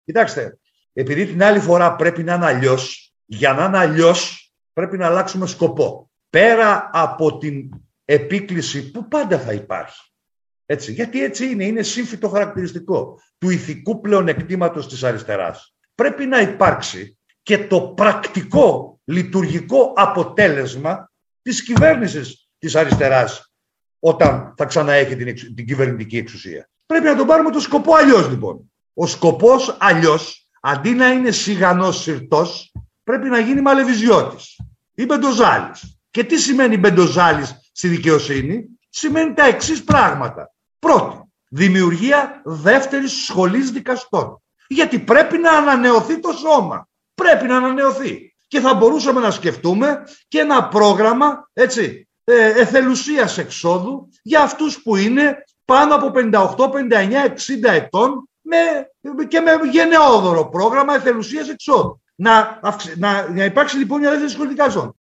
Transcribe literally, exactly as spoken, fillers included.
Κοιτάξτε, επειδή την άλλη φορά πρέπει να είναι αλλιώς, για να είναι αλλιώς πρέπει να αλλάξουμε σκοπό. Πέρα από την επίκληση που πάντα θα υπάρχει. Έτσι, γιατί έτσι είναι, είναι σύμφυτο χαρακτηριστικό του ηθικού πλεονεκτήματος της αριστεράς. Πρέπει να υπάρξει και το πρακτικό, λειτουργικό αποτέλεσμα της κυβέρνησης της αριστεράς όταν θα ξαναέχει την, την κυβερνητική εξουσία. Πρέπει να τον πάρουμε το σκοπό αλλιώς, λοιπόν. Ο σκοπός αλλιώς, αντί να είναι σιγανός συρτός, πρέπει να γίνει μαλεβιζιώτης ή μπεντοζάλης. Και τι σημαίνει μπεντοζάλης στη δικαιοσύνη? Σημαίνει τα εξής πράγματα. Πρώτη, δημιουργία δεύτερης σχολής δικαστών. Γιατί πρέπει να ανανεωθεί το σώμα. Πρέπει να ανανεωθεί. Και θα μπορούσαμε να σκεφτούμε και ένα πρόγραμμα, έτσι, ε, εθελουσίας εξόδου για αυτούς που είναι πάνω από πενήντα οκτώ, πενήντα εννιά, εξήντα ετών με, και με γενναιόδωρο πρόγραμμα εθελουσίας εξόδου. Να, αυξη, να, να υπάρξει λοιπόν μια δεύτερη σχολή δικαστών.